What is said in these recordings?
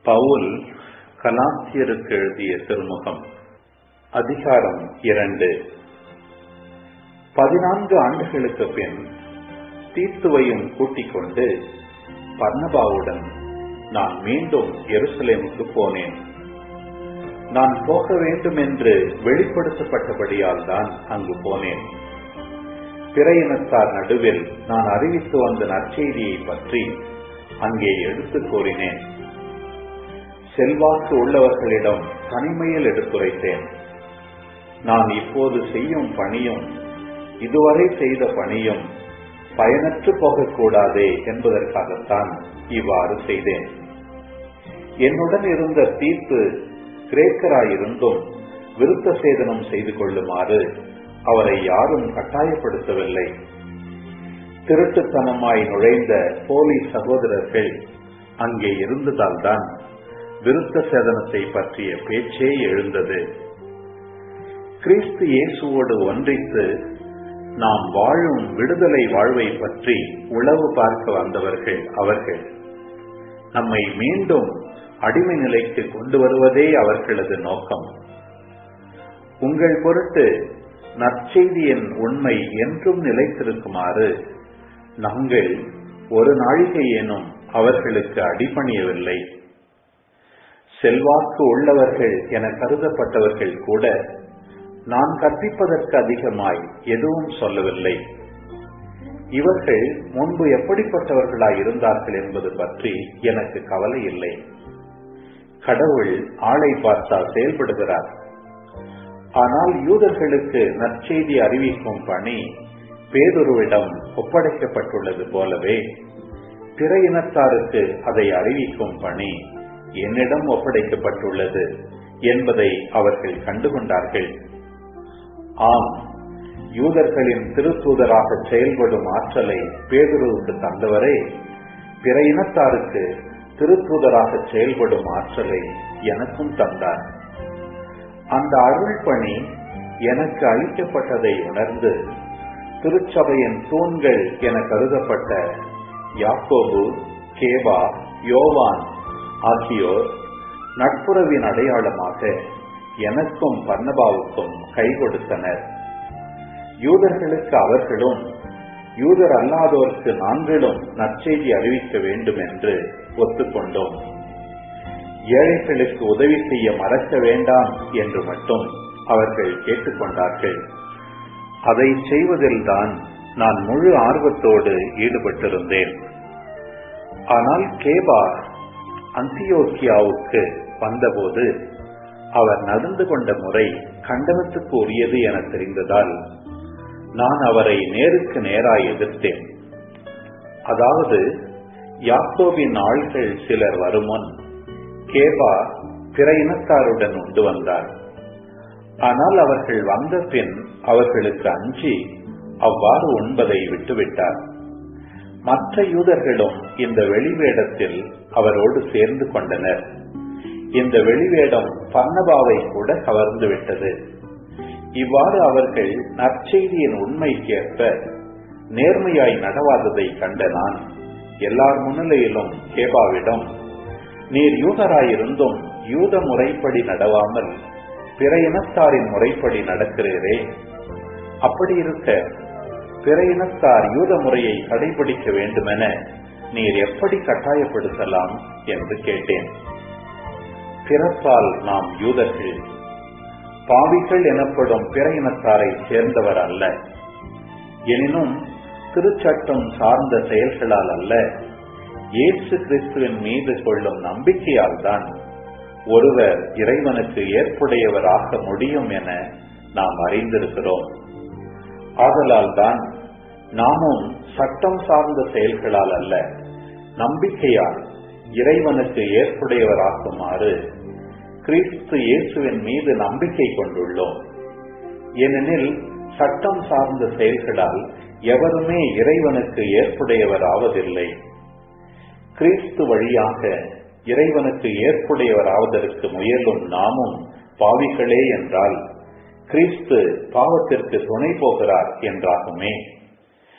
பவுல் கலாத்தியருக்கு எழுதிய திருமுகம். அதிகாரம் 2. 14 ஆண்டுகளுக்கு பின் தீத்துவையும் கூட்டிக் கொண்டு பர்னபாவுடன் நான் மீண்டும் எருசலேமுக்கு போனேன். நான் போக வேண்டும் என்று வெளிப்படுத்தப்பட்டபடியால் தான் அங்கு போனேன். பிற இனத்தார் நடுவில் நான் அறிவித்து வந்த நற்செய்தியை பற்றி அங்கே எடுத்துக் கூறினேன். செல்வாக்கு உள்ளவர்களிடம் தனிமையில் எடுத்துரைத்தேன். நான் இப்போது செய்யும் பணியும் இதுவரை செய்த பணியும் பயனற்று போகக்கூடாதே என்பதற்காகத்தான் இவ்வாறு செய்தேன். என்னுடன் இருந்த தீத்து கிரேக்கராயிருந்தும் விருத்த சேதனம் செய்து கொள்ளுமாறு அவரை யாரும் கட்டாயப்படுத்தவில்லை. திருட்டுத்தனமாய் நுழைந்த போலி சகோதரர்கள் அங்கே இருந்ததால் தான் விருத்த சேதனத்தை பற்றிய பேச்சே எழுந்தது. கிறிஸ்து இயேசுவோடு ஒன்றித்து நாம் வாழும் விடுதலை வாழ்வை பற்றி உளவு பார்க்க வந்தவர்கள் அவர்கள். நம்மை மீண்டும் அடிமை நிலைக்கு கொண்டு வருவதே அவர்களது நோக்கம். உங்கள் பொருட்டு நற்செய்தியின் உண்மை என்றும் நிலைத்திருக்குமாறு நாங்கள் ஒரு நாழிகையேனும் அவர்களுக்கு அடிபணியவில்லை. செல்வாக்கு உள்ளவர்கள் என கருதப்பட்டவர்கள் கூட நான் கற்பிப்பதற்கு அதிகமாய் எதுவும் சொல்லவில்லை. இவர்கள் முன்பு எப்படிப்பட்டவர்களாய் இருந்தார்கள் என்பது பற்றி எனக்கு கவலை இல்லை. கடவுள் ஆளை பார்த்தால் செயல்படுகிறார். ஆனால் யூதர்களுக்கு நற்செய்தி அறிவிக்கும் பணி பேதுருவிடம் ஒப்படைக்கப்பட்டுள்ளது போலவே பிற இனத்தாருக்கு அதை அறிவிக்கும் பணி என்னிடம் ஒப்படைக்கப்பட்டுள்ளது என்பதை அவர்கள் கண்டுகொண்டார்கள். ஆம், யூதர்களின் திருத்தூதராக செயல்படும் ஆற்றலை பேதுருவுக்கு தந்தவரே பிற இனத்தாருக்கு திருத்தூதராக செயல்படும் ஆற்றலை எனக்கும் தந்தார். அந்த அருள் பணி எனக்கு அளிக்கப்பட்டதை உணர்ந்து திருச்சபையின் தூண்கள் என கருதப்பட்ட யாக்கோபு, கேபா, யோவான் ஆகியோர் நட்புறவின் அடையாளமாக எனக்கும் பர்னபாவுக்கும் கை கொடுத்தனர். யூதர்களுக்கு அவர்களும் யூதர் அல்லாதோருக்கு நாங்களும் நற்செய்தி அறிவிக்க வேண்டும் என்று ஒத்துக்கொண்டோம். ஏழைகளுக்கு உதவி செய்ய மறக்க வேண்டாம் என்று மட்டும் அவர்கள் கேட்டுக்கொண்டார்கள். அதை செய்வதில்தான் நான் முழு ஆர்வத்தோடு ஈடுபட்டிருந்தேன். ஆனால் கேபா அந்தியோக்கியாவுக்கு வந்தபோது அவர் நடந்து கொண்ட முறை கண்டனத்துக்கு உரியது என தெரிந்ததால் நான் அவரை நேருக்கு நேராய் எதிர்த்தேன். அதாவது, யாக்கோபின் ஆள்கள் சிலர் வருமுன் கேபா பிற இனத்தாருடன் உண்டு வந்தார். ஆனால் அவர்கள் வந்த பின் அவர்களுக்கு அஞ்சி அவ்வாறு உண்பதை விட்டுவிட்டார். மற்ற யூதர்களும் இந்த வெளிவேடத்தில் அவரோடு சேர்ந்து கொண்டனர். இந்த வெளிவேடம் பர்னபாவை கூட கவர்ந்து விட்டது. இவ்வாறு அவர்கள் நற்செய்தியின் உண்மைக்கேற்ப நேர்மையாய் நடவாததை கண்ட நான் எல்லார் முன்னிலையிலும் கேபாவிடம், நீர் யூதராயிருந்தும் யூத முறைப்படி நடவாமல் பிற இனத்தாரின் முறைப்படி நடக்கிறீரே, அப்படி இருக்க பிற இனத்தார் யூத முறையை கடைபிடிக்க வேண்டுமென நீர் எப்படி கட்டாயப்படுத்தலாம் என்று கேட்டேன். பிறப்பால் நாம் யூதர்கள், பாவிகள் எனப்படும் பிற இனத்தாரை சேர்ந்தவர் அல்ல. எனினும் திருச்சட்டம் சார்ந்த செயல்களால் அல்ல, இயேசு கிறிஸ்துவின் மீது கொள்ளும் நம்பிக்கையால் தான் ஒருவர் இறைவனுக்கு ஏற்புடையவராக முடியும் என நாம் அறிந்திருக்கிறோம். ஆதலால் தான் நாமும் சட்டம் சார்ந்த செயல்களால் அல்ல, நம்பிக்கையால் இறைவனுக்கு ஏற்புடையவராக்குமாறு கிறிஸ்து இயேசுவின் மீது நம்பிக்கை கொண்டுள்ளோம். ஏனெனில் சட்டம் சார்ந்த செயல்களால் எவருமே இறைவனுக்கு ஏற்புடையவர் ஆவதில்லை. கிறிஸ்து வழியாக இறைவனுக்கு ஏற்புடையவர் ஆவதற்கு முயலும் நாமும் பாவிகளே என்றால் கிறிஸ்து பாவத்திற்கு துணை போகிறார் என்றாகுமே.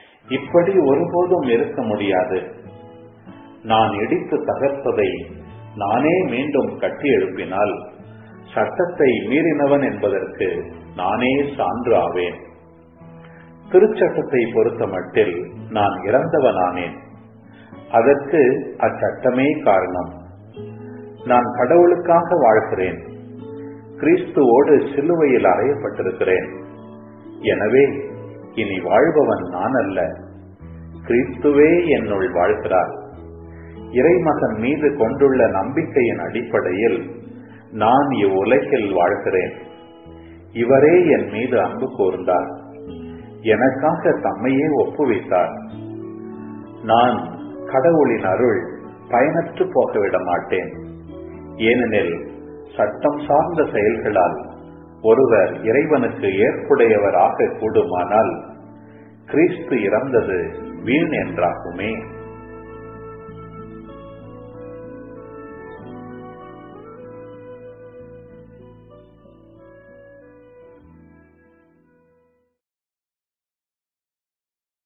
இப்படி ஒருபோதும் இருக்க முடியாது. நான் இடித்து தகர்ப்பதை நானே மீண்டும் கட்டி எழுப்பினால் சட்டத்தை மீறினவன் என்பதற்கு நானே சான்று ஆவேன். திருச்சட்டத்தை பொறுத்த மட்டில் நான் இறந்தவனானேன். அதற்கு அச்சட்டமே காரணம். நான் கடவுளுக்காக வாழ்கிறேன். கிறிஸ்துவோடு சிலுவையில் அறையப்பட்டிருக்கிறேன். எனவே இனி வாழ்பவன் நான் அல்ல, கிறிஸ்துவே என்னுள் வாழ்கிறார். இறைமகன் மீது கொண்டுள்ள நம்பிக்கையின் அடிப்படையில் நான் இவ்வுலகில் வாழ்கிறேன். இவரே என் மீது அன்பு கூர்ந்தார், எனக்காக தம்மையே ஒப்புவித்தார். நான் கடவுளின் அருள் பயனற்று போகவிட மாட்டேன். ஏனெனில் சட்டம் சார்ந்த செயல்களால் ஒருவர் இறைவனுக்கு ஏற்புடையவராக கூடுமானால் கிறிஸ்து இறந்தது வீண் என்றாகுமே.